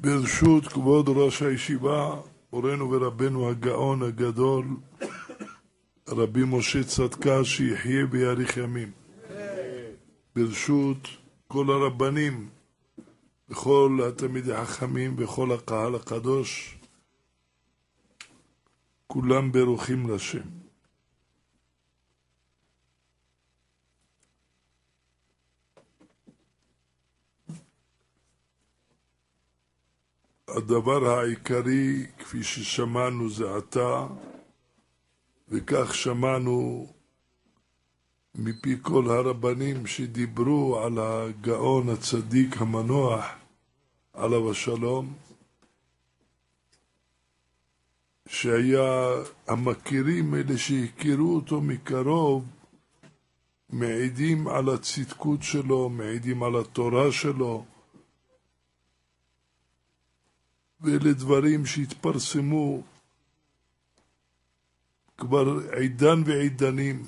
ברשות כבוד ראש הישיבה, מורנו ורבנו הגאון הגדול, רבי משה צדקה, שיחיה ויאריך ימים. ברשות כל הרבנים, וכל התלמידי החכמים וכל הקהל הקדוש, כולם ברוכים לשם. הדבר העיקרי, כפי ששמענו זה עתה, וכך שמענו מפי כל הרבנים שדיברו על הגאון הצדיק המנוח, עליו השלום, שהיה המכירים, אלה שהכירו אותו מקרוב, מעידים על הצדקות שלו, מעידים על התורה שלו, ואלה דברים שהתפרסמו כבר עידן ועידנים,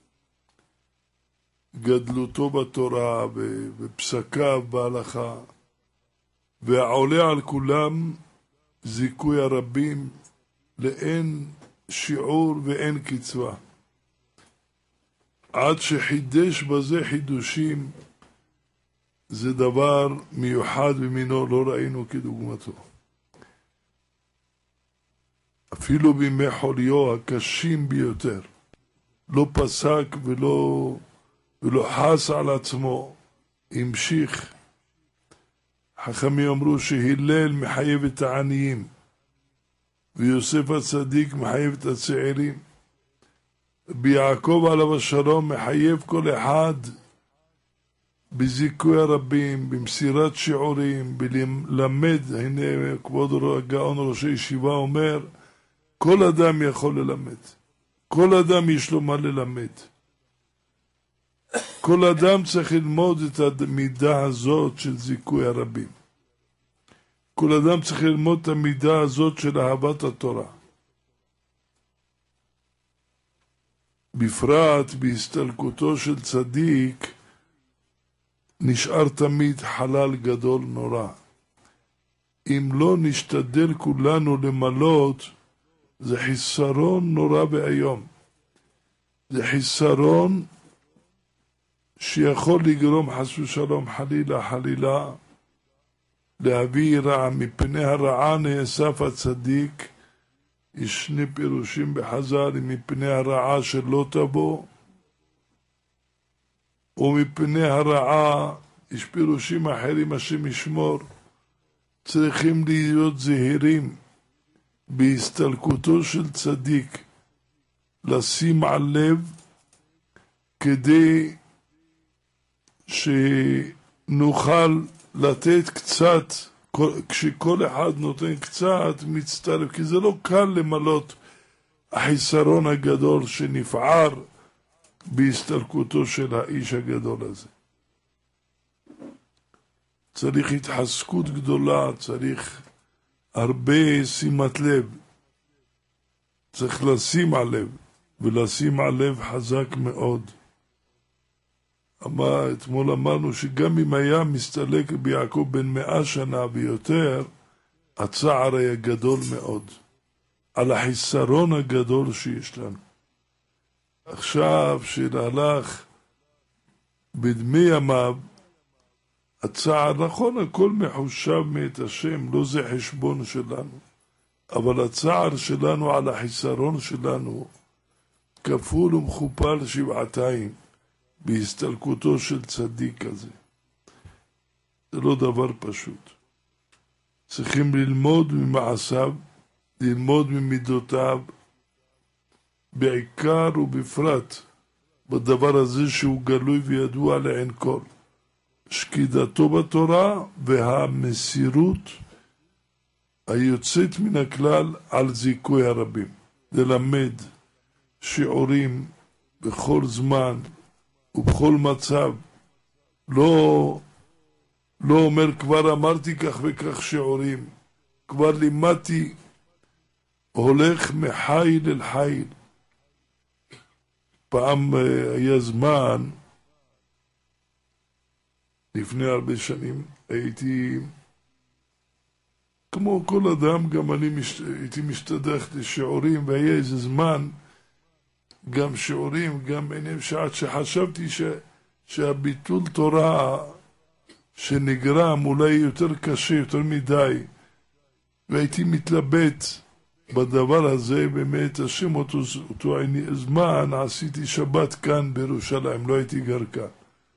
גדלותו בתורה ופסקיו בהלכה, והעולה על כולם זיכוי הרבים לאין שיעור ואין קצבה, עד שחידש בזה חידושים. זה דבר מיוחד במינו, לא ראינו כדוגמתו. אפילו בימי חוליו הקשים ביותר, לא פסק ולא חס על עצמו, המשיך. חכמים אמרו שהלל מחייב את העניים, ויוסף הצדיק מחייב את הצעירים, ביעקב עליו השלום מחייב כל אחד בזיכוי הרבים, במסירת שיעורים, בלמד. הנה כבוד הגאון ראש הישיבה אומר, כל אדם יכול ללמד, כל אדם יש לו מה ללמד, כל אדם צריך ללמוד את המידה הזאת של זיכוי הרבים, כל אדם צריך ללמוד את המידה הזאת של אהבת התורה, בפרט בהסתלקותו של צדיק נשאר תמיד חלל גדול נורא. אם לא נשתדל כולנו למלות, זה חיסרון נורא והיום. זה חיסרון שיכול לגרום חס ושלום חלילה להביא רע. מפני הרעה נאסף הצדיק. יש שני פירושים בחז"ל, מפני הרעה שלא תבוא, ומפני הרעה יש פירושים אחרים, השם ישמור. צריכים להיות זהירים בהסתלקותו של צדיק, לשים על לב, כדי שנוכל לתת קצת, כשכל אחד נותן קצת מצטרף, כי זה לא קל למלות החיסרון הגדול שנפער בהסתלקותו של האיש הגדול הזה. צריך התחזקות גדולה, צריך הרבה שימת לב, צריך לשים על לב, ולשים על לב חזק מאוד. אתמול אמרנו שגם אם היה מסתלק ביעקב בן 100 שנה ויותר, הצער היה גדול מאוד, על החיסרון הגדול שיש לנו. עכשיו שהלך בדמי ימיו, הצער, נכון, הכל מחושב מאת השם, לא זה חשבון שלנו, אבל הצער שלנו על החיסרון שלנו כפול ומכופל שבעתיים בהסתלקותו של צדיק כזה. זה לא דבר פשוט. צריכים ללמוד ממעשיו, ללמוד ממידותיו, בעיקר ובפרט בדבר הזה שהוא גלוי וידוע לעין כל, שקידתו בתורה והמסירות היוצאת מן הכלל על זיכוי הרבים. ללמד שיעורים בכל זמן ובכל מצב, לא אומר כבר אמרתי כך וכך שיעורים, כבר לימדתי, הולך מחיל אל חיל. פעם היה זמן, לפני הרבה שנים, הייתי כמו כל אדם, גם אני הייתי משתדך לשיעורים, והיה איזה זמן, גם שיעורים, גם בעניין שעד שחשבתי שהביטול תורה שנגרם אולי יותר קשה, יותר מדי, והייתי מתלבט בדבר הזה, באמת השם אותו זמן, עשיתי שבת כאן בירושלים, לא הייתי גר כאן.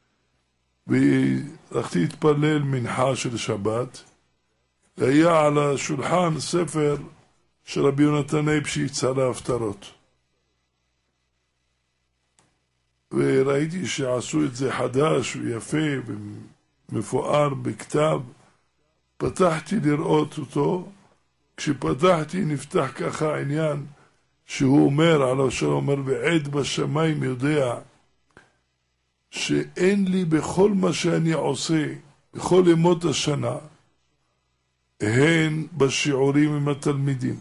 והלכתי להתפלל מנחה של שבת, והיה על השולחן ספר של רבי יונתן אייבשיץ על ההפטרות. וראיתי שעשו את זה חדש ויפה ומפואר בכתב. פתחתי לראות אותו, כשפתחתי נפתח ככה העניין שהוא אומר על השם, אומר ועד בשמיים יודע שאין לי בכל מה שאני עושה, בכל ימות השנה, הן בשיעורים עם התלמידים,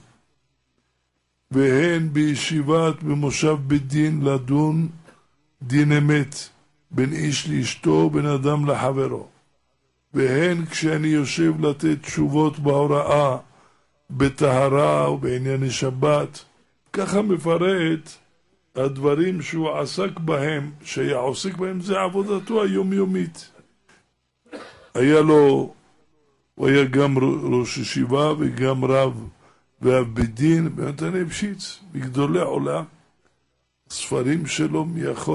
והן בישיבת במושב בית דין לדון דין אמת, בין איש לאשתו, בין אדם לחברו, והן כשאני יושב לתת תשובות בהוראה, בטהרה ובענייני שבת. ככה מפרט הדברים שהוא עסק בהם, שהיה עוסק בהם, זה עבודתו היומיומית. היה לו, הוא היה גם ראש ישיבה וגם רב ואב בית דין, ונתן אייבשיץ, מגדולי עולם. הספרים שלו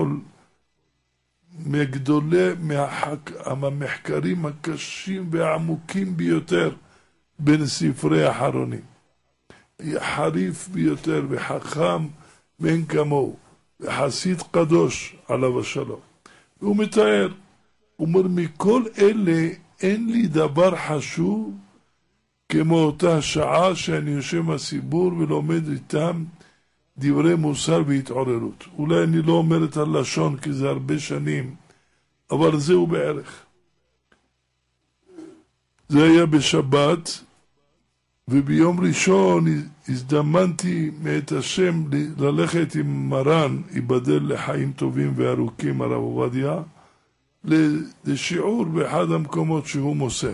מגדולי, מהמחקרים הקשים והעמוקים ביותר בין ספרי האחרונים. היה חריף ביותר וחכם מאין כמוהו, וחסיד קדוש עליו השלום. והוא מתאר, הוא אומר, מכל אלה אין לי דבר חשוב כמו אותה שעה שאני יושב מהציבור ולומד איתם דברי מוסר והתעוררות. אולי אני לא אומר את הלשון כי זה הרבה שנים, אבל זהו בערך. זה היה בשבת, וביום ראשון הזדמנתי מאת השם ללכת עם מרן, ייבדל לחיים טובים וארוכים, הרב עובדיה, לשיעור באחד המקומות שהוא מוסר.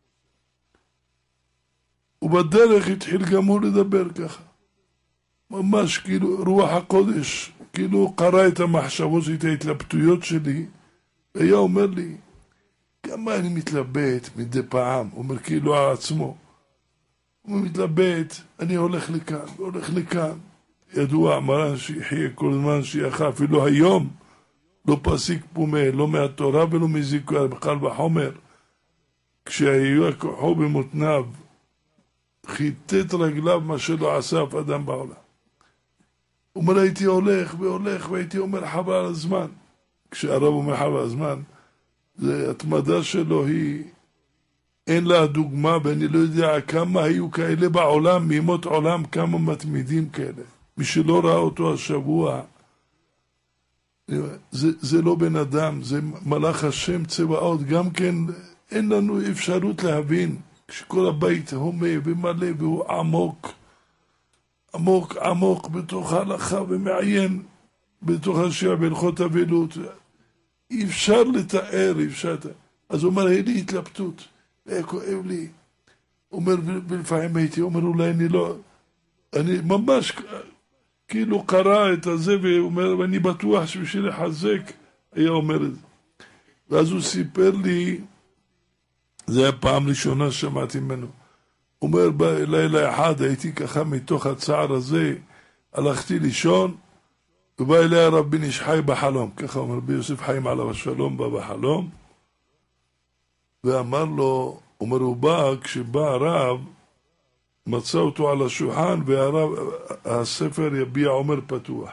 ובדרך התחיל גם הוא לדבר ככה. ממש כאילו רוח הקודש, כאילו קרא את המחשבות שלי, את ההתלבטויות שלי, והיה אומר לי, כמה אני מתלבט מדי פעם, הוא אומר כאילו על עצמו. הוא מתלבט, אני הולך לכאן, הולך לכאן. ידוע, מרן שיחיה כל זמן שיחה, אפילו היום, לא פסיק פומה, לא מהתורה ולא מזיקה, בכלל בחומר. כשהיה כוחו במותניו, חיטט רגליו מה שלא עשה אף אדם בעולם. הוא אומר, הייתי הולך והולך, והייתי אומר חבל על הזמן. כשהרב אומר חבל על הזמן, התמדה שלו היא, אין לה דוגמה, ואני לא יודע כמה היו כאלה בעולם, מימות עולם, כמה מתמידים כאלה. מי שלא ראה אותו השבוע, זה לא בן אדם, זה מלאך השם צבאות, גם כן אין לנו אפשרות להבין, כשכל הבית הומה ומלא והוא עמוק, עמוק עמוק בתוך ההלכה ומעיין בתוך השיעה בהלכות אבלות, אי אפשר לתאר, אי אפשר לתאר. אז הוא אומר, היה לי התלבטות, היה כואב לי. הוא אומר, ולפעמים הייתי אומר, אולי אני לא, אני ממש כאילו קרא את הזה, ואומר, ואני בטוח שבשביל לחזק, היה אומר את זה. ואז הוא סיפר לי, זה היה פעם ראשונה ששמעתי ממנו, הוא אומר, בלילה אחד הייתי ככה מתוך הצער הזה, הלכתי לישון, ובא אליה הרב בן איש חי בחלום, ככה אומר, ביוסף חיים עליו השלום בא בחלום, ואמר לו, אומר, הוא בא, כשבא הרב, מצא אותו על השולחן, והספר יביע עומר פתוח.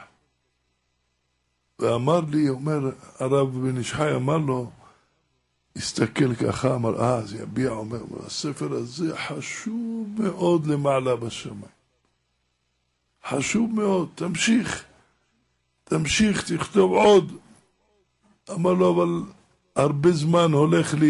ואמר לי, אומר, הרב בן איש חי אמר לו, הסתכל ככה, אמר, זה יביע עומר, הספר הזה חשוב מאוד למעלה בשמיים. חשוב מאוד, תמשיך, תכתוב עוד. אמר לו, אבל הרבה זמן הולך לי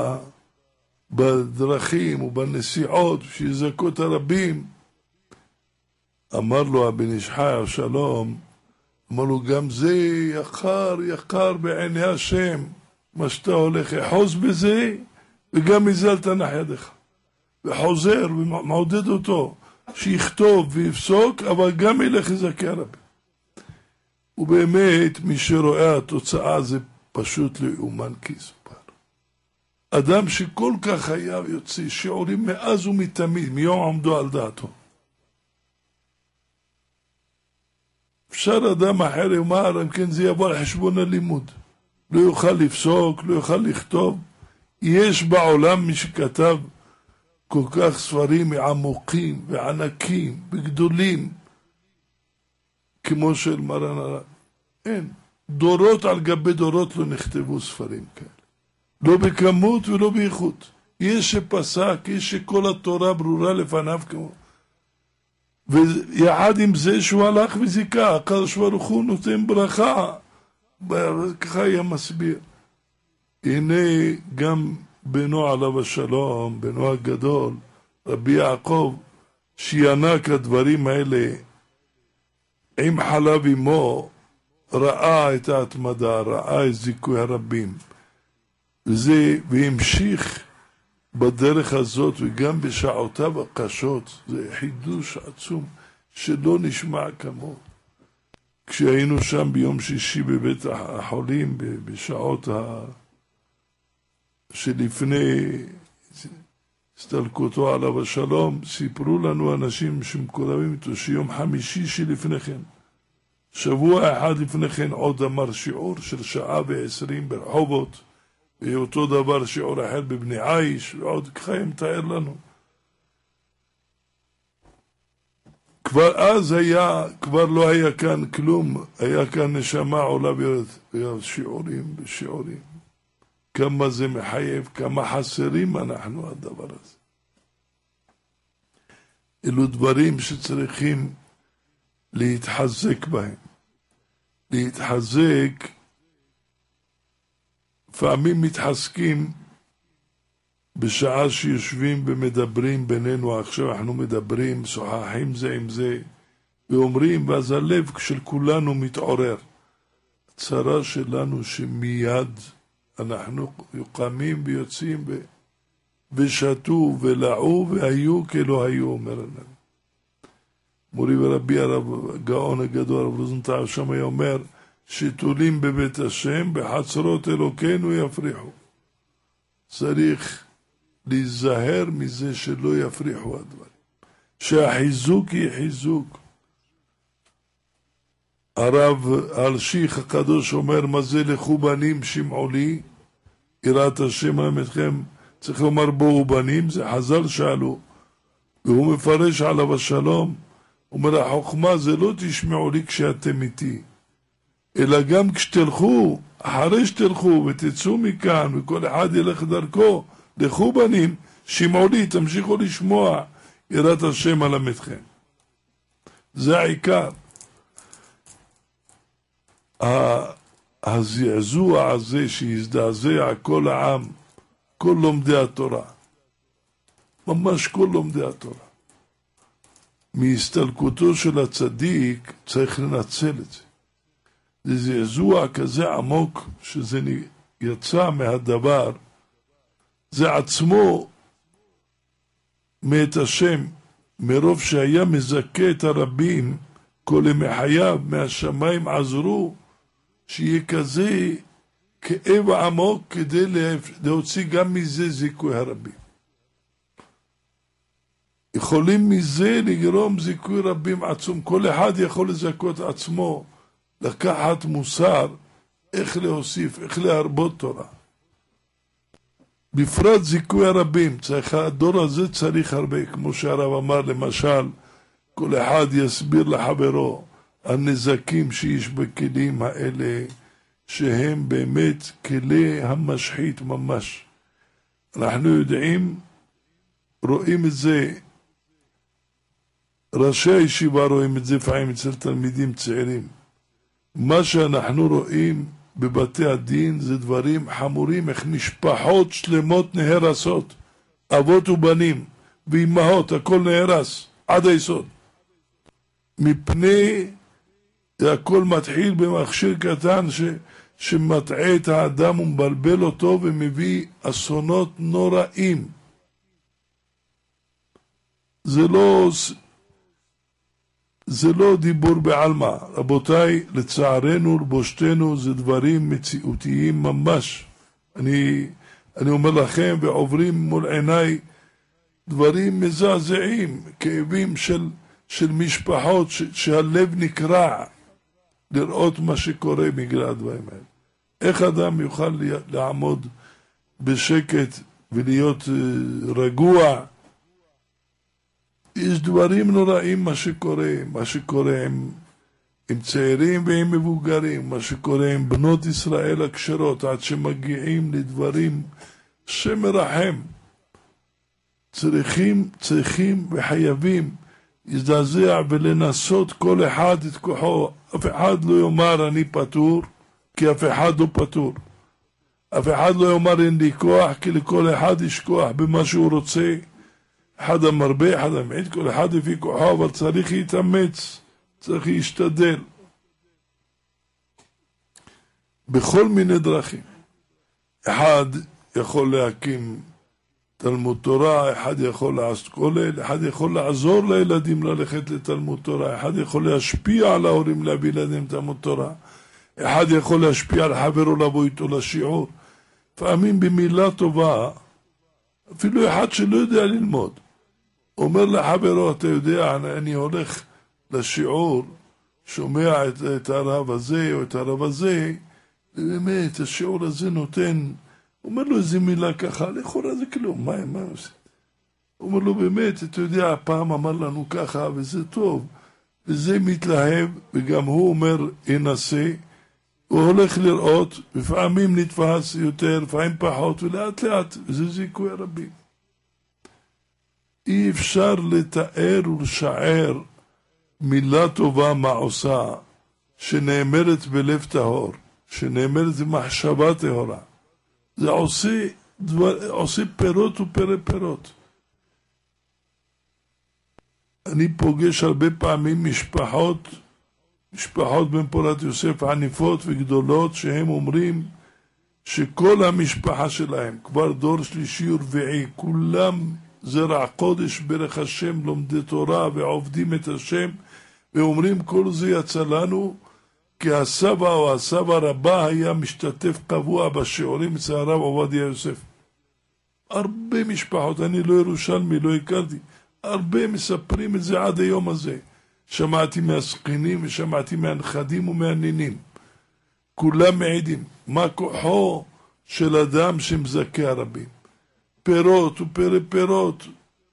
בדרכים ובנסיעות, שיזכות הרבים. אמר לו הבן איש חי השלום, אמר לו, גם זה יקר בעיני השם, מה שאתה הולך, אחוז בזה, וגם מזה אל תנח ידך. וחוזר ומעודד אותו שיכתוב ויפסוק, אבל גם ילך לזכי הרבים. ובאמת מי שרואה התוצאה זה פשוט לא יאומן כי יסופר. אדם שכל כך היה יוצא שיעורים מאז ומתמיד, מיום עמדו על דעתו. אפשר אדם אחר יאמר, אם כן זה יבוא על חשבון הלימוד. לא יוכל לפסוק, לא יוכל לכתוב. יש בעולם מי שכתב כל כך ספרים עמוקים וענקים וגדולים, כמו של מרן הרב. אין. דורות על גבי דורות לא נכתבו ספרים כאלה. לא בכמות ולא באיכות. יש שפסק, יש שכל התורה ברורה לפניו כמו. ויחד עם זה שהוא הלך וזיקה, הקדוש ברוך הוא נותן ברכה. ככה היה מסביר. הנה גם בנו עליו השלום, בנו הגדול, רבי יעקב, שינק הדברים האלה עם חלב אמו, ראה את ההתמדה, ראה את זיכוי הרבים. והמשיך בדרך הזאת, וגם בשעותיו הקשות, זה חידוש עצום שלא נשמע כמוהו. כשהיינו שם ביום שישי בבית החולים, בשעות שלפני הסתלקותו עליו השלום, סיפרו לנו אנשים שמקורבים איתו שיום חמישי שלפני כן, שבוע אחד לפני כן עוד אמר שיעור של 1:20 ברחובות, ואותו דבר שיעור אחר בבני עיש, ועוד ככה מתאר לנו. כבר אז כבר לא היה כאן כלום, היה כאן נשמה עולה וירד, שיעורים ושיעורים. כמה זה מחייב, כמה חסרים אנחנו הדבר הזה. אלו דברים שצריכים להתחזק בהם. להתחזק, פעמים מתחזקים בשעה שיושבים ומדברים בינינו, עכשיו אנחנו מדברים, שוחחים זה עם זה, ואומרים, ואז הלב של כולנו מתעורר. הצרה שלנו שמיד אנחנו קמים ויוצאים ושתו ולעו והיו כלא היו, אומר לנו. מורי ורבי הרב גאון הגדול, הרב רוזנטל, שם היה אומר, שתולים בבית השם, בחצרות אלוקינו יפריחו. צריך להיזהר מזה שלא יפריחו הדברים. שהחיזוק יהיה חיזוק. הרב אלשיך הקדוש אומר, מה זה לכו בנים שמעו לי, יראת השם עמתכם, צריך לומר בואו בנים, זה חז"ל שאלו, והוא מפרש עליו השלום, הוא אומר, החוכמה זה לא תשמעו לי כשאתם איתי, אלא גם כשתלכו, אחרי שתלכו ותצאו מכאן, וכל אחד ילך דרכו, לכו בנים, שמעו לי, תמשיכו לשמוע, יראת השם עמתכם. זה העיקר. הזעזוע הזה שהזדעזע כל העם, כל לומדי התורה, ממש כל לומדי התורה, מהסתלקותו של הצדיק צריך לנצל את זה. זה זעזוע כזה עמוק שזה יצא מהדבר, זה עצמו מאת השם, מרוב שהיה מזכה את הרבים, כל ימי חייו מהשמיים עזרו, שיהיה כזה כאב עמוק כדי להוציא גם מזה זיכוי הרבים. יכולים מזה לגרום זיכוי רבים עצום. כל אחד יכול לזכות עצמו, לקחת מוסר, איך להוסיף, איך להרבות תורה. בפרט זיכוי הרבים, הדור הזה צריך הרבה, כמו שהרב אמר למשל, כל אחד יסביר לחברו הנזקים שיש בכלים האלה, שהם באמת כלי המשחית ממש. אנחנו יודעים, רואים את זה, ראשי הישיבה רואים את זה פעמים אצל תלמידים צעירים. מה שאנחנו רואים בבתי הדין זה דברים חמורים, איך משפחות שלמות נהרסות, אבות ובנים ואימהות, הכל נהרס עד היסוד. מפני הכל מתחיל במכשיר קטן שמטעה את האדם ומבלבל אותו ומביא אסונות נוראים. זה לא דיבור בעלמא. רבותיי, לצערנו, לבושתנו, זה דברים מציאותיים ממש. אני אומר לכם, ועוברים מול עיניי דברים מזעזעים, כאבים של משפחות שהלב נקרע לראות מה שקורה בגלל הדברים האלה. איך אדם יוכל לעמוד בשקט ולהיות רגוע? יש דברים נוראים מה שקורה עם צעירים ועם מבוגרים, מה שקורה עם בנות ישראל הכשרות, עד שמגיעים לדברים שמרחם. צריכים וחייבים להזדעזע ולנסות כל אחד את כוחו. אף אחד לא יאמר אני פטור, כי אף אחד לא פטור. אף אחד לא יאמר אין לי כוח, כי לכל אחד יש כוח במה שהוא רוצה. אחד המרבה, אחד המעט, כל אחד לפי כוחו, אבל צריך להתאמץ, צריך להשתדל. בכל מיני דרכים. אחד יכול להקים תלמוד תורה, אחד יכול לעשות כולל, אחד יכול לעזור לילדים ללכת לתלמוד תורה, אחד יכול להשפיע על ההורים להביא לילדים תלמוד תורה, אחד יכול להשפיע על חברו לבוא איתו לשיעור. פעמים במילה טובה, אפילו אחד שלא יודע ללמוד, אומר לחברו, אתה יודע, אני הולך לשיעור, שומע את הרב הזה או את הרב הזה, באמת, השיעור הזה נותן, אומר לו איזה מילה ככה, לכאורה זה כלום, מה עושה? אומר לו, באמת, אתה יודע, הפעם אמר לנו ככה, וזה טוב, וזה מתלהב, וגם הוא אומר, ינסה, הוא הולך לראות, לפעמים נתפס יותר, לפעמים פחות, ולאט לאט, וזה זיכוי רבים. אי אפשר לתאר ולשער מילה טובה מה עושה, שנאמרת בלב טהור, שנאמרת במחשבה טהורה. זה עושה פירות ופרי פירות. אני פוגש הרבה פעמים משפחות בן פורת יוסף עניפות וגדולות, שהם אומרים שכל המשפחה שלהם, כבר דור שלישי ורביעי, כולם זרע קודש ברך השם, לומדי תורה ועובדים את השם, ואומרים כל זה יצא לנו, כי הסבא או הסבא רבה היה משתתף קבוע בשיעורים אצל הרב עובדיה יוסף. הרבה משפחות, אני לא ירושלמי, לא הכרתי, הרבה מספרים את זה עד היום הזה. שמעתי מהסכינים ושמעתי מהנכדים ומהנינים. כולם מעידים מה כוחו של אדם שמזכה הרבים. פירות ופרי פירות.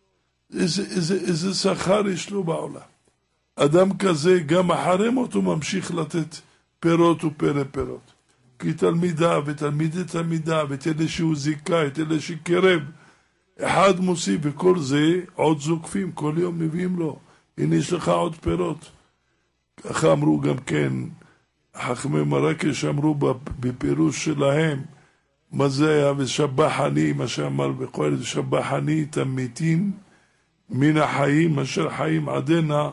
איזה שכר יש לו בעולם. אדם כזה גם אחרי מותו ממשיך לתת פירות ופרי פירות. כי תלמידה ותלמידי תלמידה ואת אלה שהוא זיקה, את אלה שקרב, אחד מוסיף, וכל זה עוד זוקפים, כל יום מביאים לו. הנה יש לך עוד פירות. ככה אמרו גם כן, חכמי מרקש אמרו בפירוש שלהם, מה זה היה? ושבחני, מה שאמר בקהלת, ושבחני את המתים מן החיים, אשר חיים עדנה,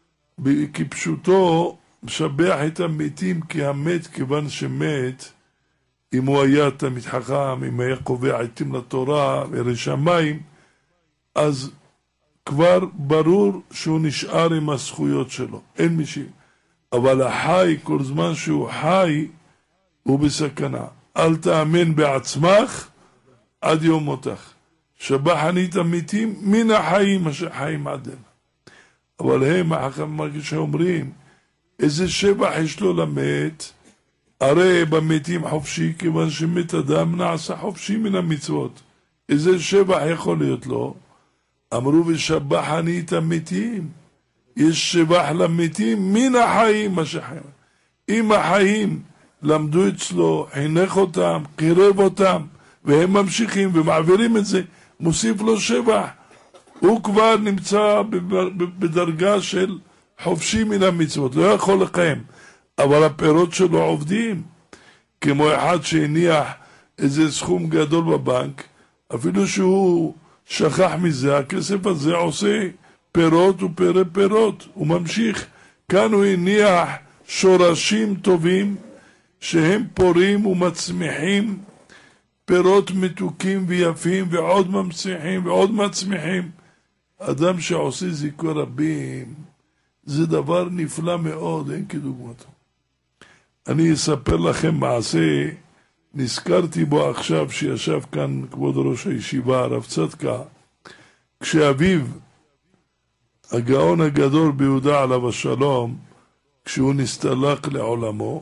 כפשוטו, משבח את המתים, כי המת, כיוון שמת, אם הוא היה תמיד חכם, אם היה קובע עתים לתורה וירא שמיים, אז כבר ברור שהוא נשאר עם הזכויות שלו, אין מישהו. אבל החי, כל זמן שהוא חי, הוא בסכנה. אל תאמן בעצמך עד יום מותך. שבחני את המתים מן החיים אשר חיים עדנה. אבל הם, החכמים שאומרים, איזה שבח יש לו למת, הרי במתים חופשי, כיוון שמת אדם נעשה חופשי מן המצוות. איזה שבח יכול להיות לו? אמרו ושבחני את המתים. יש שבח למתים מן החיים, אם החיים למדו אצלו, חינך אותם, קירב אותם, והם ממשיכים ומעבירים את זה, מוסיף לו שבח. הוא כבר נמצא בדרגה של חופשי מן המצוות, לא יכול לקיים, אבל הפירות שלו עובדים. כמו אחד שהניח איזה סכום גדול בבנק, אפילו שהוא שכח מזה, הכסף הזה עושה פירות ופרי פירות, הוא ממשיך. כאן הוא הניח שורשים טובים שהם פורים ומצמיחים פירות מתוקים ויפים, ועוד מצמיחים ועוד מצמיחים. אדם שעושה זיכוי רבים, זה דבר נפלא מאוד, אין כדוגמתו. אני אספר לכם מעשה, נזכרתי בו עכשיו שישב כאן כבוד ראש הישיבה, הרב צדקה, כשאביו, הגאון הגדול ביהודה עליו השלום, כשהוא נסתלק לעולמו,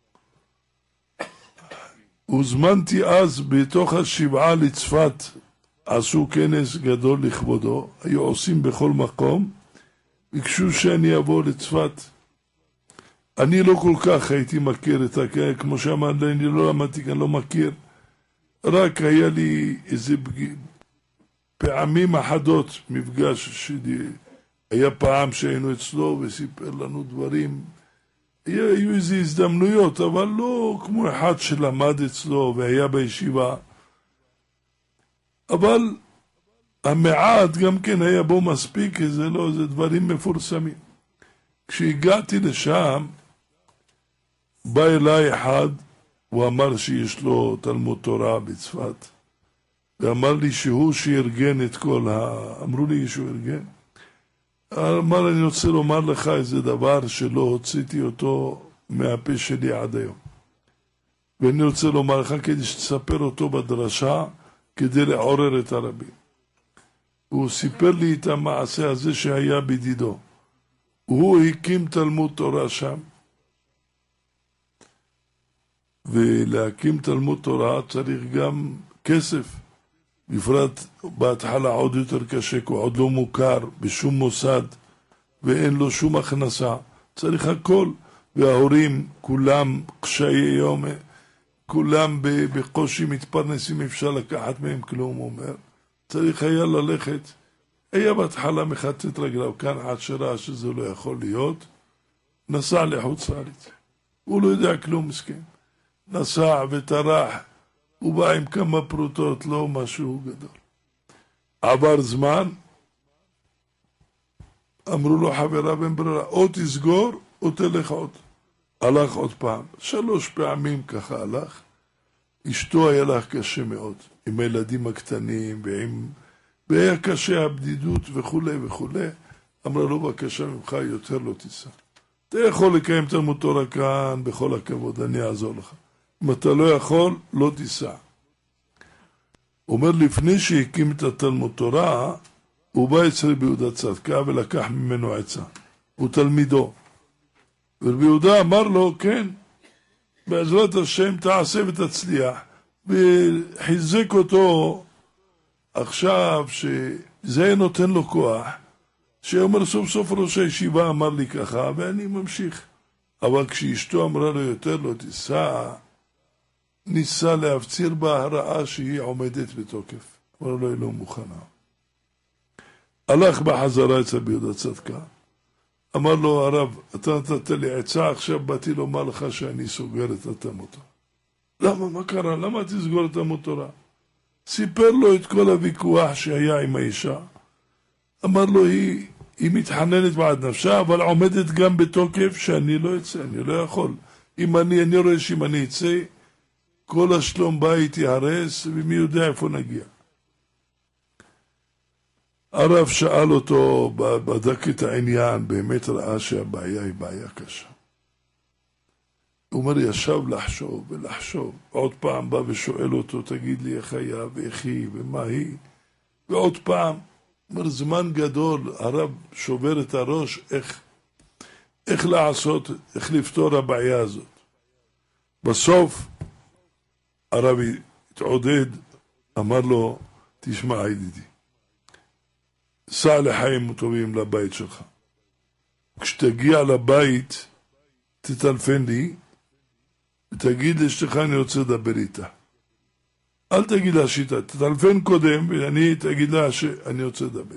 הוזמנתי אז בתוך השבעה לצפת, עשו כנס גדול לכבודו, היו עושים בכל מקום, ביקשו שאני אבוא לצפת. אני לא כל כך הייתי מכיר את הקהל, כמו שאמרתי, אני לא למדתי, אני לא מכיר, רק היה לי איזה פעמים אחדות מפגש היה פעם שהיינו אצלו וסיפר לנו דברים, היו איזה הזדמנויות, אבל לא כמו אחד שלמד אצלו והיה בישיבה, אבל המעט גם כן היה בו מספיק, זה לא, זה דברים מפורסמים. כשהגעתי לשם, בא אליי אחד, הוא אמר שיש לו תלמוד תורה בצפת, ואמר לי שהוא שארגן את כל אמרו לי שהוא ארגן. אמר, אני רוצה לומר לך איזה דבר שלא הוצאתי אותו מהפה שלי עד היום. ואני רוצה לומר לך כדי שתספר אותו בדרשה, כדי לעורר את הרבים. הוא סיפר לי את המעשה הזה שהיה בדידו. הוא הקים תלמוד תורה שם. ולהקים תלמוד תורה צריך גם כסף. בפרט בהתחלה עוד יותר קשה, כי הוא עוד לא מוכר בשום מוסד, ואין לו שום הכנסה. צריך הכל. וההורים כולם קשיי יום, כולם בקושי מתפרנסים, אפשר לקחת מהם כלום, הוא אומר. צריך היה ללכת. היה בהתחלה מחצת רגליו כאן עד שראה שזה לא יכול להיות. נסע לחוץ לארץ. הוא לא יודע כלום, מסכן. נסע וטרח. הוא בא עם כמה פרוטות, לא משהו גדול. עבר זמן, אמרו לו חברה בן ברירה, או תסגור או תלך עוד. הלך עוד פעם, 3 פעמים ככה הלך. אשתו היה לך קשה מאוד, עם הילדים הקטנים, והיה קשה הבדידות וכו' וכו'. אמרה לו, בבקשה ממך יותר לא תיסע. אתה יכול לקיים תלמוד תורה כאן, בכל הכבוד, אני אעזור לך. אם אתה לא יכול, לא תיסע. הוא אומר, לפני שהקים את התלמוד תורה, הוא בא אצל ביהודה צדקה ולקח ממנו עצה. הוא תלמידו. וביהודה אמר לו, כן, בעזרת השם תעשה ותצליח. וחיזק אותו עכשיו שזה נותן לו כוח, שאומר סוף סוף ראש הישיבה אמר לי ככה, ואני ממשיך. אבל כשאשתו אמרה לו יותר לא תיסע, ניסה להפציר בה הרעה שהיא עומדת בתוקף. אמר לו, היא לא מוכנה. הלך בחזרה אצל ביהודה צדקה. אמר לו, הרב, אתה נתת לי עצה, עכשיו באתי לומר לך שאני סוגר את התלמוד תורה. למה? מה קרה? למה תסגור את התלמוד תורה? סיפר לו את כל הוויכוח שהיה עם האישה. אמר לו, היא מתחננת בעד נפשה, אבל עומדת גם בתוקף שאני לא אצא, אני לא יכול. אם אני רואה שאם אני אצא, כל השלום בית יהרס, ומי יודע איפה נגיע. הרב שאל אותו, בדק את העניין, באמת ראה שהבעיה היא בעיה קשה. הוא אומר, ישב לחשוב ולחשוב. עוד פעם בא ושואל אותו, תגיד לי איך היה ואיך היא ומה היא. ועוד פעם, אומר, זמן גדול, הרב שובר את הראש, איך לעשות, איך לפתור הבעיה הזאת. בסוף, הרב התעודד, אמר לו, תשמע ידידי, סע לחיים טובים לבית שלך. כשתגיע לבית, תטלפן לי, ותגיד לאשתך אני רוצה לדבר איתה. אל תגיד לה שיטה, תטלפן קודם, ואני תגיד לה שאני רוצה לדבר.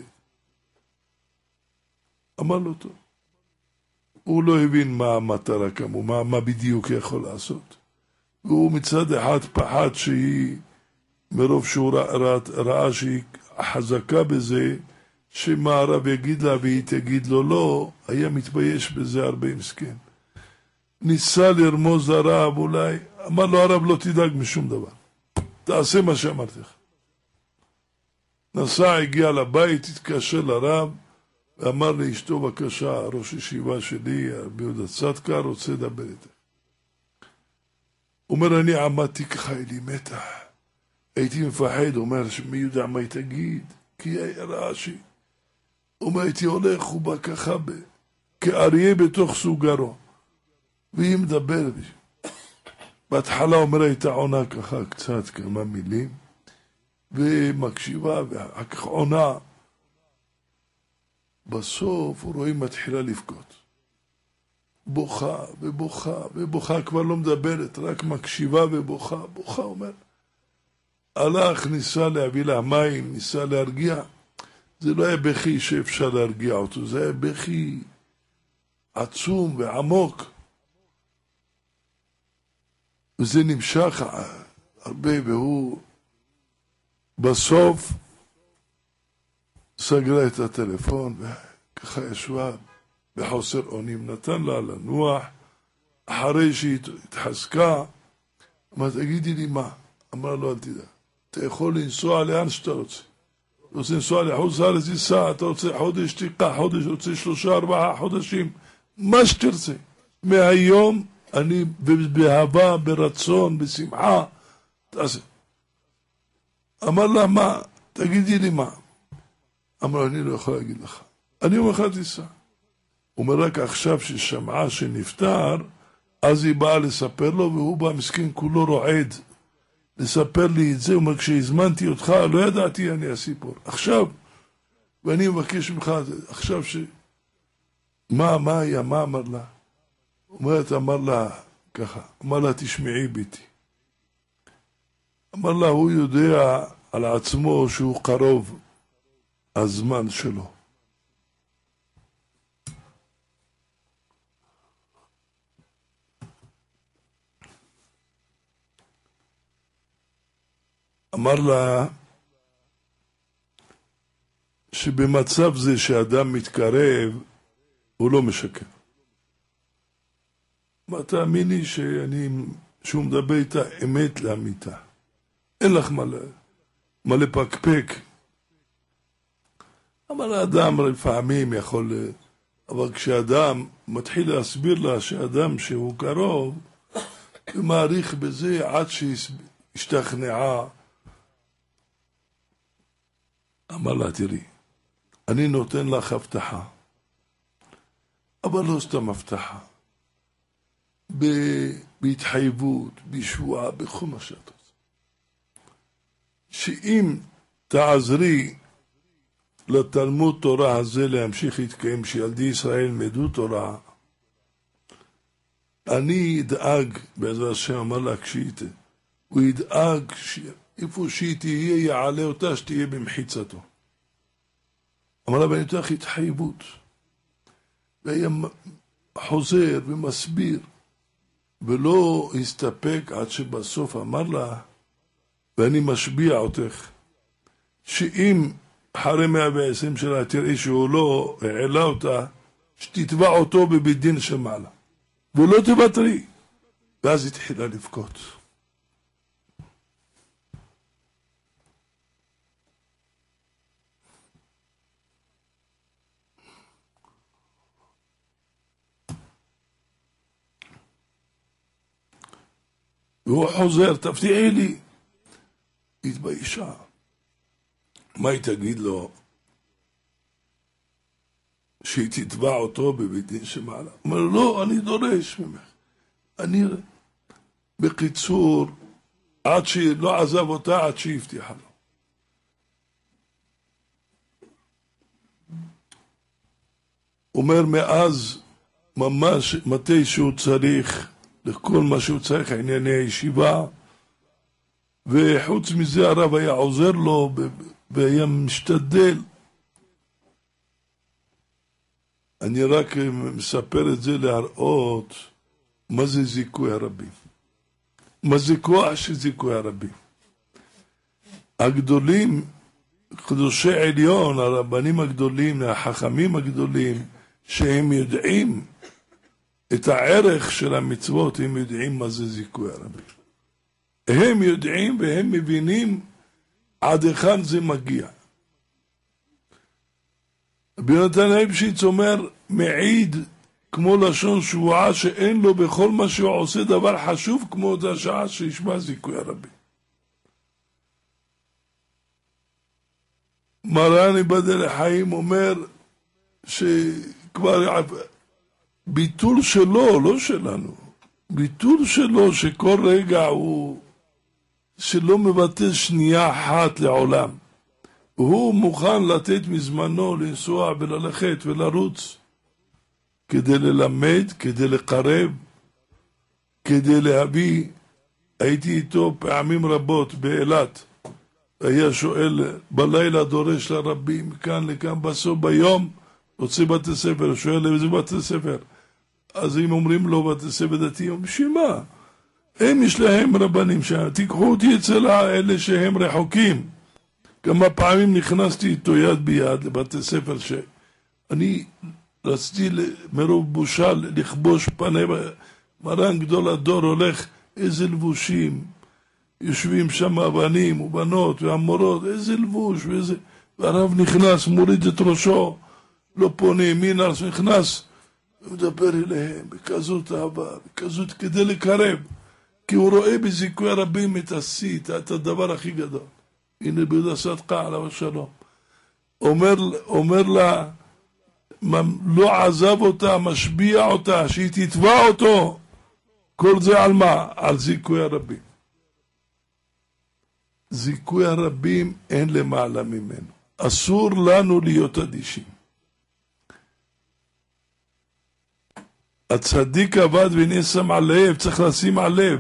אמר לו טוב. הוא לא הבין מה המטרה כמו, מה בדיוק יכול לעשות. והוא מצד אחד פחד שהיא, מרוב שהוא ראה שהיא חזקה בזה, שמה הרב יגיד לה והיא תגיד לו לא, היה מתבייש בזה הרבה מסכן. ניסה לרמוז לרב אולי, אמר לו הרב לא תדאג משום דבר. תעשה מה שאמרתי לך. נסע, הגיע לבית, התקשר לרב, ואמר לאשתו, בבקשה, ראש ישיבה שלי, רבי יהודה צדקה, רוצה לדבר איתך. הוא אומר, אני עמדתי ככה, אלי מתח. הייתי מפחד, הוא אומר, שמי יודע מה היא תגיד, כי היה רעשי. הוא אומר, הייתי הולך, הוא בא ככה, כאריה בתוך סוגרו. והיא מדברת. בהתחלה אומר, הייתה עונה ככה, קצת כמה מילים, ומקשיבה, ואחר כך עונה. בסוף הוא רואה מתחילה לבכות. בוכה ובוכה ובוכה, כבר לא מדברת, רק מקשיבה ובוכה. בוכה, אומר. הלך, ניסה להביא לה מים, ניסה להרגיע. זה לא היה בכי שאפשר להרגיע אותו, זה היה בכי עצום ועמוק. וזה נמשך הרבה, והוא בסוף סגרה את הטלפון, וככה ישבה בחוסר אונים, נתן לה לנוח. אחרי שהיא התחזקה, אמרה, תגידי לי מה? אמרה לו, אל תדע, אתה יכול לנסוע לאן שאתה רוצה. אתה רוצה לנסוע לחוץ לארץ, ייסע, אתה רוצה חודש, תיקח חודש, רוצה 3-4 חודשים, מה שתרצה. מהיום אני באהבה, ברצון, בשמחה, תעשה. אמר לה, מה? תגידי לי מה? אמר, אני לא יכול להגיד לך. אני אומר לך, תיסע. הוא אומר, רק עכשיו ששמעה שנפטר, אז היא באה לספר לו, והוא בא מסכן כולו רועד. לספר לי את זה, הוא אומר, כשהזמנתי אותך, לא ידעתי אני הסיפור. עכשיו, ואני מבקש ממך, עכשיו מה היה, מה אמר לה? אומרת, אמר לה ככה, אמר לה, תשמעי ביתי. אמר לה, הוא יודע על עצמו שהוא קרוב הזמן שלו. אמר לה שבמצב זה שאדם מתקרב, הוא לא משקר. מה תאמיני שהוא מדבר איתה אמת לאמיתה. אין לך מה לפקפק. אבל האדם לפעמים יכול, אבל כשאדם מתחיל להסביר לה שאדם שהוא קרוב, הוא מעריך בזה עד שהשתכנעה. אמר לה, תראי, אני נותן לך הבטחה, אבל לא סתם הבטחה. בהתחייבות, בשבועה, בכל מה שאת רוצה. שאם תעזרי לתלמוד תורה הזה להמשיך להתקיים, שילדי ישראל ילמדו תורה, אני אדאג, בעזרת השם אמר לה, הוא ידאג איפה שהיא תהיה, יעלה אותה, שתהיה במחיצתו. אמר לה, ואני נותן לך התחייבות. והיה חוזר ומסביר, ולא הסתפק עד שבסוף אמר לה, ואני משביע אותך, שאם אחרי 120 שלה תראי שהוא לא העלה אותה, שתתבע אותו בבית דין שמעלה, ולא תוותרי. ואז התחילה לבכות. והוא חוזר, תפתיעי לי. התביישה. מה היא תגיד לו? שהיא תתבע אותו בבית דין שמעלה. הוא אומר, לא, אני דורש ממך. אני, בקיצור, עד שלא עזב אותה, עד שהבטיחה לו. אומר, מאז, ממש, מתי שהוא צריך, לכל מה שהוא צריך, ענייני הישיבה, וחוץ מזה הרב היה עוזר לו, והיה משתדל. אני רק מספר את זה להראות מה זה זיכוי הרבים. מה זה כוח של זיכוי הרבים. הגדולים, קדושי עליון, הרבנים הגדולים, החכמים הגדולים, שהם יודעים את הערך של המצוות, הם יודעים מה זה זיכוי הרבים. הם יודעים והם מבינים עד היכן זה מגיע. רבי יונתן אייבשיץ אומר, מעיד כמו לשון שבועה שאין לו בכל מה שהוא עושה דבר חשוב כמו אותה שעה שישמע זיכוי הרבים. מרן ייבדל לחיים אומר שכבר ביטול שלו, לא שלנו, ביטול שלו שכל רגע הוא שלא מבטל שנייה אחת לעולם. הוא מוכן לתת מזמנו לנסוע וללכת ולרוץ כדי ללמד, כדי לקרב, כדי להביא. הייתי איתו פעמים רבות באילת, היה שואל בלילה דורש לרבים מכאן לכאן, בסוף ביום רוצה בתי ספר, שואל איזה בתי ספר, אז אם אומרים לו בתי ספר דתיים, בשביל מה? הם יש להם רבנים שם, תיקחו אותי אצל האלה שהם רחוקים. כמה פעמים נכנסתי איתו יד ביד לבתי ספר שאני רציתי מרוב בושה לכבוש פני, מרן גדול הדור הולך, איזה לבושים, יושבים שם הבנים ובנות והמורות, איזה לבוש ואיזה, והרב נכנס, מוריד את ראשו, לא פונה ימינה, נכנס, ומדבר אליהם בכזאת אהבה, בכזאת כדי לקרב, כי הוא רואה בזיכוי הרבים את הסית, את הדבר הכי גדול. הנה ביהודה סדקה עליו השלום. אומר לה, לא עזב אותה, משביע אותה, שהיא תתבע אותו. כל זה על מה? על זיכוי הרבים. זיכוי הרבים אין למעלה ממנו. אסור לנו להיות אדישים. הצדיק עבד ונסם על לב, צריך לשים על לב.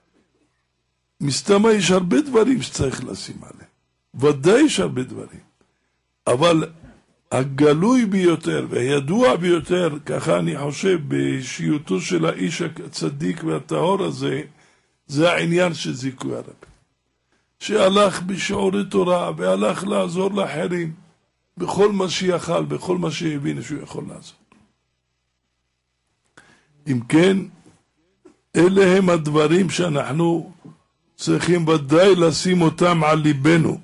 מסתמה יש הרבה דברים שצריך לשים עליהם. ודאי יש הרבה דברים. אבל הגלוי ביותר והידוע ביותר, ככה אני חושב, באישיותו של האיש הצדיק והטהור הזה, זה העניין של זיכוי הרבים. שהלך בשיעורי תורה והלך לעזור לאחרים, בכל מה שיכל, בכל מה שהבין שהוא יכול לעזור. אם כן, אלה הם הדברים שאנחנו צריכים ודאי לשים אותם על ליבנו.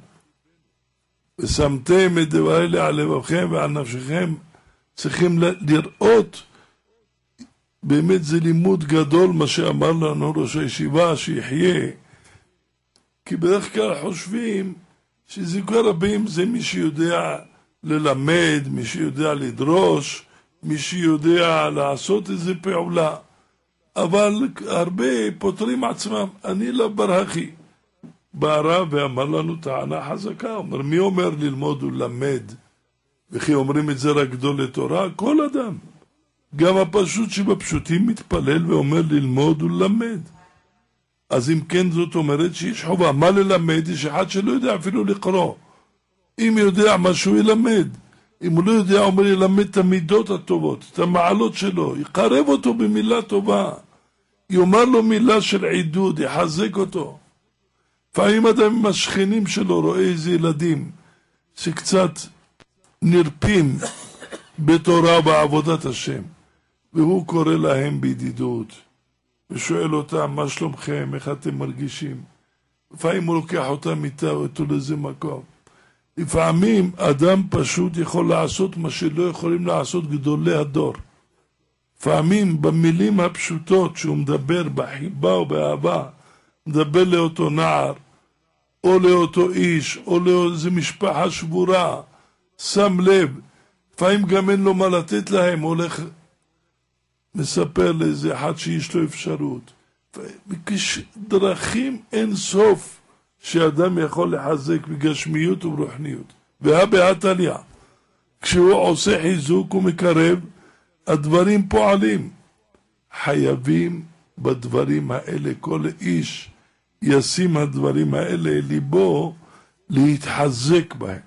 ושמתם את דבר אלה על לבבכם ועל נפשכם, צריכים לראות, באמת זה לימוד גדול מה שאמר לנו ראש הישיבה, שיחיה. כי בדרך כלל חושבים שזיכוי הרבים זה מי שיודע ללמד, מי שיודע לדרוש, מי שיודע לעשות איזה פעולה. אבל הרבה פותרים עצמם. אני לא ברחי. בא הרב ואמר לנו טענה חזקה. אומר, מי אומר ללמוד ולמד? וכי אומרים את זה רק גדולי תורה? כל אדם. גם הפשוט שבפשוטים מתפלל ואומר ללמוד ולמד. אז אם כן זאת אומרת שיש חובה. מה ללמד? יש אחד שלא יודע אפילו לקרוא. אם יודע משהו ילמד. אם הוא לא יודע, אומר ילמד את המידות הטובות, את המעלות שלו, יקרב אותו במילה טובה, יאמר לו מילה של עידוד, יחזק אותו. לפעמים אדם עם השכנים שלו רואה איזה ילדים שקצת נרפים בתורה בעבודת השם, והוא קורא להם בידידות, ושואל אותם מה שלומכם, איך אתם מרגישים. לפעמים הוא לוקח אותם איתו לאיזה מקום. לפעמים אדם פשוט יכול לעשות מה שלא יכולים לעשות גדולי הדור. לפעמים במילים הפשוטות שהוא מדבר בחיבה או באהבה, מדבר לאותו נער, או לאותו איש, או לאיזו משפחה שבורה, שם לב, לפעמים גם אין לו מה לתת להם, הולך מספר לאיזה אחד שיש לו אפשרות. דרכים אין סוף שאדם יכול לחזק בגשמיות וברוחניות. והבאת עליה, כשהוא עושה חיזוק ומקרב, הדברים פועלים. חייבים בדברים האלה, כל איש ישים הדברים האלה ליבו להתחזק בהם.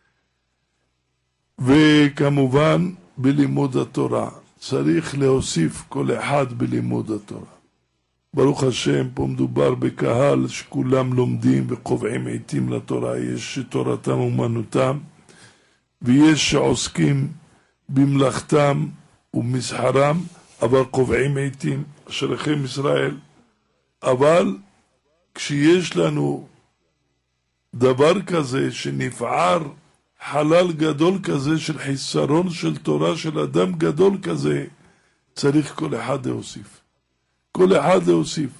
וכמובן בלימוד התורה, צריך להוסיף כל אחד בלימוד התורה. ברוך השם, פה מדובר בקהל שכולם לומדים וקובעים עיתים לתורה, יש שתורתם אומנותם, ויש שעוסקים במלאכתם ומסחרם, אבל קובעים עיתים, אשריכם ישראל. אבל כשיש לנו דבר כזה שנפער חלל גדול כזה של חיסרון של תורה של אדם גדול כזה, צריך כל אחד להוסיף. כל אחד להוסיף.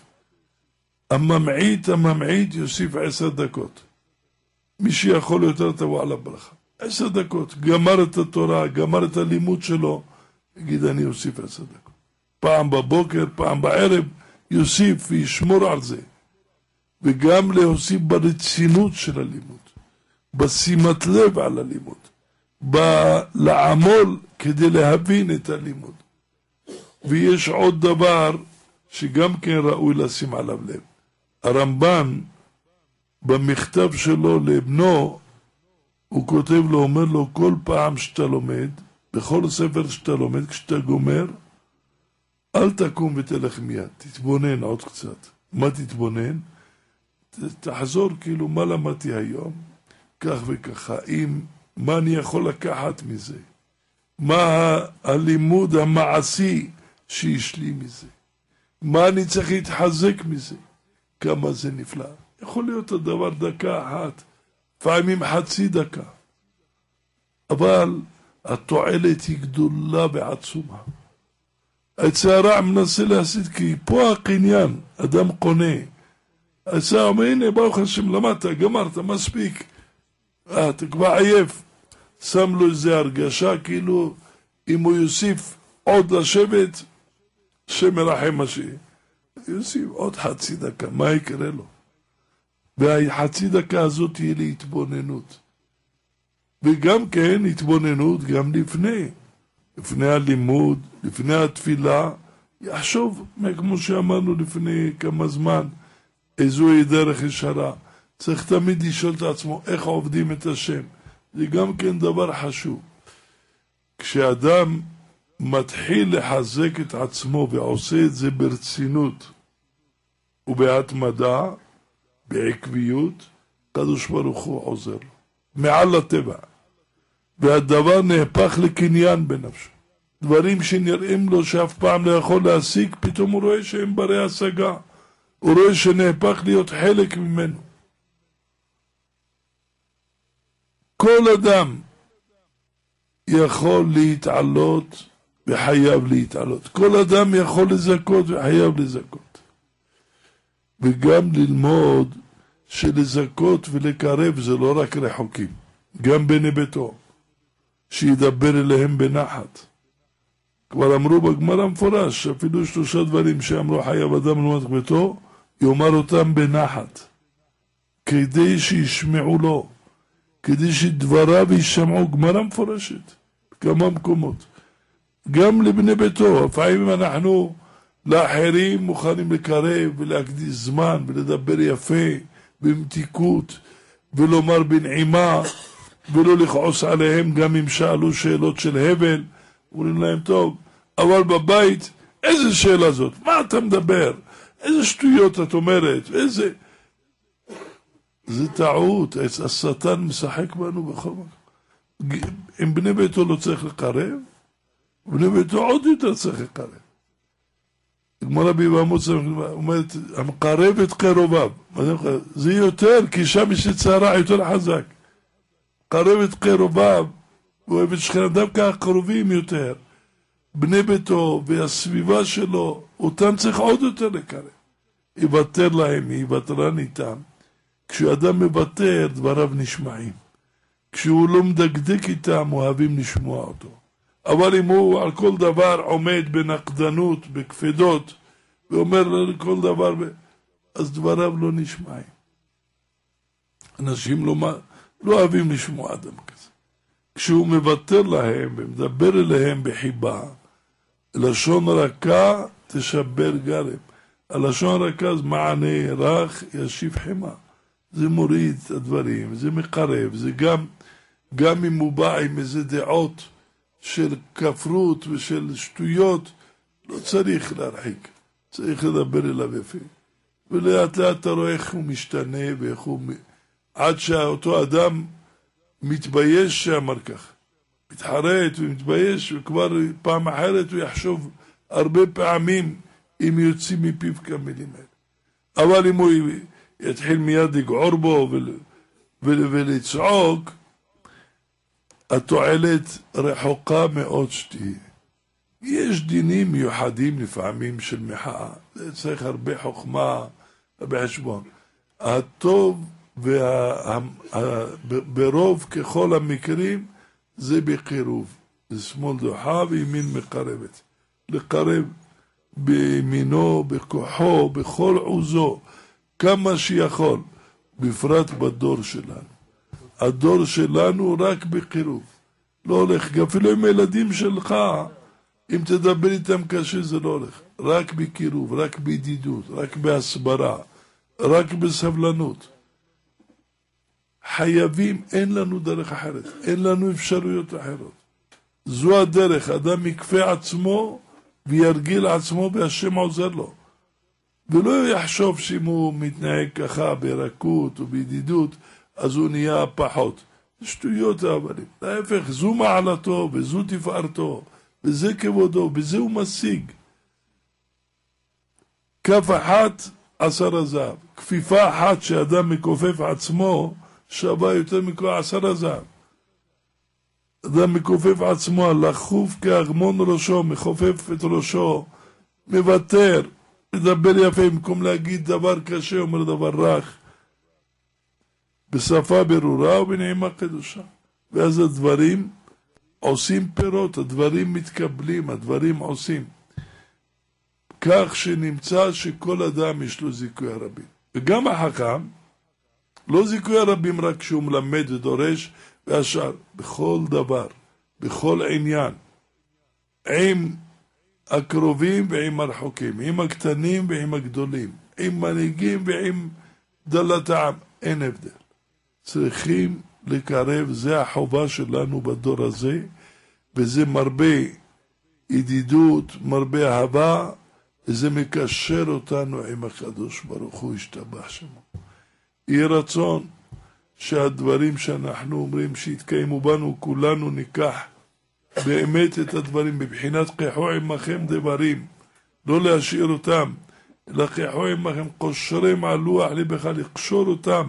הממעיט יוסיף 10 דקות. מי שיכול יותר תבוא על הברכה. 10 דקות. גמר את התורה, גמר את הלימוד שלו, יגיד אני אוסיף 10 דקות. פעם בבוקר, פעם בערב, יוסיף וישמור על זה. וגם להוסיף ברצינות של הלימוד. בשימת לב על הלימוד. לעמול כדי להבין את הלימוד. ויש עוד דבר שגם כן ראוי לשים עליו לב. הרמב"ן במכתב שלו לבנו, הוא כותב לו, אומר לו, כל פעם שאתה לומד, בכל ספר שאתה לומד, כשאתה גומר, אל תקום ותלך מיד, תתבונן עוד קצת. מה תתבונן? תחזור כאילו מה למדתי היום, כך וככה, מה אני יכול לקחת מזה? מה הלימוד המעשי שיש לי מזה? מה אני צריך להתחזק מזה? כמה זה נפלא. יכול להיות הדבר דקה אחת, לפעמים חצי דקה. אבל התועלת היא גדולה בעצומה. העצה הרע מנסה להסיט, כי פה הקניין, אדם קונה. העצה אומר, הנה ברוך השם, למדת, גמרת, מספיק. אתה כבר עייף. שם לו איזו הרגשה, כאילו, אם הוא יוסיף עוד לשבת, שמרחם השם. יוסיף עוד חצי דקה, מה יקרה לו? והחצי דקה הזאת תהיה לי התבוננות. וגם כן התבוננות גם לפני הלימוד, לפני התפילה, יחשוב, כמו שאמרנו לפני כמה זמן, איזוהי דרך ישרה. צריך תמיד לשאול את עצמו איך עובדים את השם. זה גם כן דבר חשוב. כשאדם מתחיל לחזק את עצמו ועושה את זה ברצינות ובהתמדה, בעקביות, קדוש ברוך הוא עוזר לו. מעל הטבע. והדבר נהפך לקניין בנפשו. דברים שנראים לו שאף פעם לא יכול להשיג, פתאום הוא רואה שהם ברי השגה. הוא רואה שנהפך להיות חלק ממנו. כל אדם יכול להתעלות וחייב להתעלות. כל אדם יכול לזכות וחייב לזכות. וגם ללמוד שלזכות ולקרב זה לא רק רחוקים. גם בני ביתו. שידבר אליהם בנחת. כבר אמרו בגמרא מפורש, אפילו 3 דברים שאמרו חייב אדם ללמוד ביתו, יאמר אותם בנחת. כדי שישמעו לו. כדי שדבריו יישמעו, גמרא מפורשת. בכמה מקומות. גם לבני ביתו, לפעמים אנחנו לאחרים מוכנים לקרב ולהקדיש זמן ולדבר יפה במתיקות ולומר בנעימה ולא לכעוס עליהם גם אם שאלו שאלות של הבל, אומרים להם טוב, אבל בבית איזה שאלה זאת? מה אתה מדבר? איזה שטויות את אומרת? איזה... זה טעות, השטן משחק בנו בכל מקום. אם בני ביתו לא צריך לקרב, בני ביתו עוד יותר צריך לקרב. גמרא בעמוס אומרת, המקרב את קרוביו. זה יותר, כי שם יש צערה יותר חזק. קרב את קרוביו, הוא אוהב את שכנם, דווקא הקרובים יותר. בני ביתו והסביבה שלו, אותם צריך עוד יותר לקרב. יוותר להם, יוותרן איתם. כשאדם מוותר, דבריו נשמעים. כשהוא לא מדקדק איתם, אוהבים לשמוע אותו. אבל אם הוא על כל דבר עומד בנקדנות, בכפדות, ואומר לכל דבר, אז דבריו לא נשמעים. אנשים לא אוהבים לשמוע אדם כזה. כשהוא מוותר להם ומדבר אליהם בחיבה, לשון רכה תשבר גרם. הלשון רכה זה מענה רך ישיב חימה. זה מוריד את הדברים, זה מקרב, זה גם אם הוא בא עם איזה דעות של כפרות ושל שטויות, לא צריך להרחיק, צריך לדבר אליו יפה. ולאט לאט אתה רואה איך הוא משתנה ואיך הוא... עד שאותו אדם מתבייש שאמר כך. מתחרט ומתבייש, וכבר פעם אחרת הוא יחשוב הרבה פעמים אם יוצאים מפיו כמילים האלה. אבל אם הוא יתחיל מיד לגעור בו ולצעוק, התועלת רחוקה מאוד שתהיה. יש דינים מיוחדים לפעמים של מחאה, צריך הרבה חוכמה, הרבה חשבון. הטוב ברוב ככל המקרים זה בקירוב. זה שמאל דוחה וימין מקרבת. לקרב בימינו, בכוחו, בכל עוזו, כמה שיכול, בפרט בדור שלנו. הדור שלנו רק בקירוב. לא הולך, אפילו עם הילדים שלך, אם תדבר איתם קשה זה לא הולך. רק בקירוב, רק בידידות, רק בהסברה, רק בסבלנות. חייבים, אין לנו דרך אחרת, אין לנו אפשרויות אחרות. זו הדרך, אדם יקפה עצמו וירגיל עצמו והשם עוזר לו. ולא יחשוב שאם הוא מתנהג ככה ברכות ובידידות, אז הוא נהיה פחות. שטויות האבנים. להפך, זו מעלתו וזו תפארתו, וזה כבודו, וזה הוא משיג. כף אחת 10 זהב. כפיפה אחת שאדם מכופף עצמו, שווה יותר מכל 10 זהב. אדם מכופף עצמו, לחוף כאגמון ראשו, מכופף את ראשו, מוותר, מדבר יפה, במקום להגיד דבר קשה, אומר דבר רך, בשפה ברורה ובנעימה קדושה. ואז הדברים עושים פירות, הדברים מתקבלים, הדברים עושים. כך שנמצא שכל אדם יש לו זיכוי הרבים. וגם החכם, לא זיכוי הרבים רק שהוא מלמד ודורש, והשאר, בכל דבר, בכל עניין, עם הקרובים ועם הרחוקים, עם הקטנים ועם הגדולים, עם מנהיגים ועם דלת העם, אין הבדל. צריכים לקרב, זה החובה שלנו בדור הזה, וזה מרבה ידידות, מרבה אהבה, וזה מקשר אותנו עם הקדוש ברוך הוא, ישתבח שמו. יהיה רצון שהדברים שאנחנו אומרים שיתקיימו בנו, כולנו ניקח באמת את הדברים, בבחינת קחו עמכם דברים, לא להשאיר אותם, אלא קחו עמכם, קושרם על לוח לבך, לקשור אותם,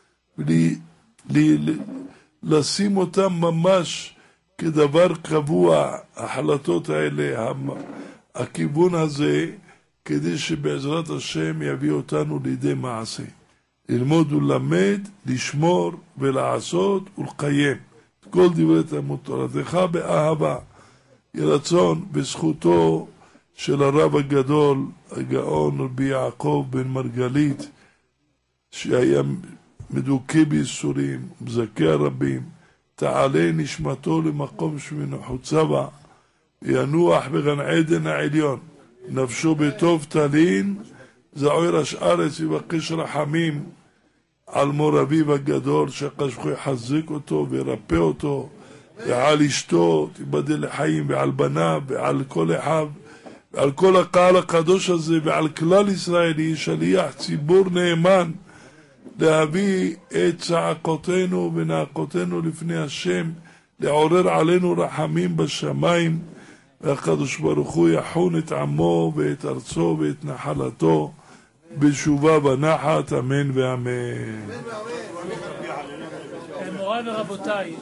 לשים אותם ממש כדבר קבוע, ההחלטות האלה, הכיוון הזה, כדי שבעזרת השם יביא אותנו לידי מעשה. ללמוד ולמד, לשמור ולעשות ולקיים. כל דברי תלמוד תורתך באהבה. יהיה רצון בזכותו של הרב הגדול, הגאון רבי יעקב בן מרגלית, שהיה מדוכא בייסורים, מזכה הרבים, תעלה נשמתו למקום שמנוחוצה בה, ינוח בגן עדן העליון, נפשו בטוב תלין, זעור השארץ ובקש רחמים על מור אביו הגדול, שהקדוש ברוך הוא יחזק אותו וירפא אותו, ועל אשתו תיבדל לחיים, ועל בניו, ועל כל אחיו, ועל כל הקהל הקדוש הזה, ועל כלל ישראל, יהיה שליח ציבור נאמן להביא את צעקותינו ונאקותינו לפני השם, לעורר עלינו רחמים בשמיים, והקדוש ברוך הוא יחון את עמו ואת ארצו ואת נחלתו בשובה ונחת, אמן ואמן. מוריי ורבותיי,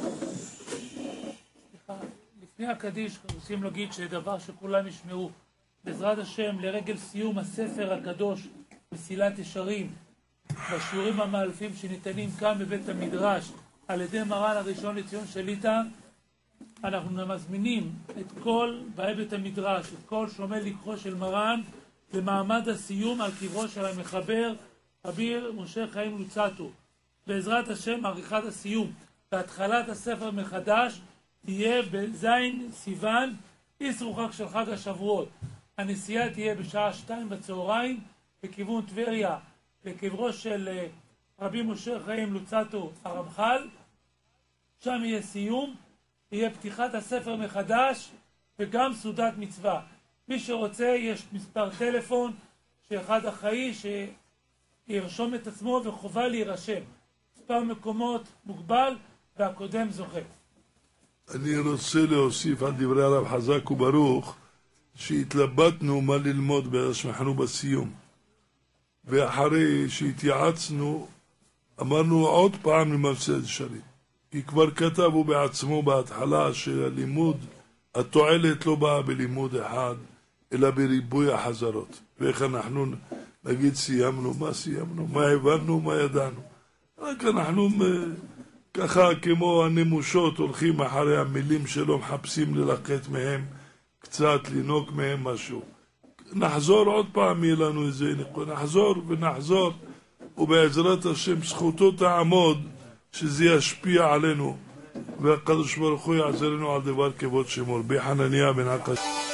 לפני הקדיש רוצים להגיד שדבר שכולם ישמעו, בעזרת השם לרגל סיום הספר הקדוש מסילת ישרים, בשיעורים המאלפים שניתנים כאן בבית המדרש על ידי מרן הראשון לציון שליט"א, אנחנו מזמינים את כל באי בית המדרש, את כל שומע לקחו של מרן, למעמד הסיום על קברו של המחבר רבי משה חיים לוצאטו. בעזרת השם עריכת הסיום והתחלת הספר מחדש תהיה בזין סיוון, איסרו חג של חג השבועות. הנסיעה תהיה בשעה 2 בצהריים בכיוון טבריה, לקברו של רבי משה חיים לוצאטו הרמח"ל. שם יהיה סיום, יהיה פתיחת הספר מחדש וגם סעודת מצווה. מי שרוצה, יש מספר טלפון שאחד אחראי שירשום את עצמו, וחובה להירשם. מספר מקומות מוגבל והקודם זוכה. אני רוצה להוסיף על דברי הרב חזק וברוך, שהתלבטנו מה ללמוד בשמחנו בסיום, ואחרי שהתייעצנו אמרנו עוד פעם למסילת ישרים. כי כבר כתב הוא בעצמו בהתחלה שהלימוד, התועלת לא באה בלימוד אחד, אלא בריבוי החזרות. ואיך אנחנו נגיד סיימנו, מה סיימנו, מה הבנו, מה ידענו. רק אנחנו ככה כמו הנמושות הולכים אחרי המילים שלו, מחפשים ללקט מהם קצת, לנוק מהם משהו. נחזור עוד פעם, יהיה לנו איזה, נחזור ונחזור, ובעזרת השם זכותו תעמוד, שזה ישפיע עלינו, והקדוש ברוך הוא יעזרנו על דבר כבוד שמו. רבי חנניה בן עקשיא.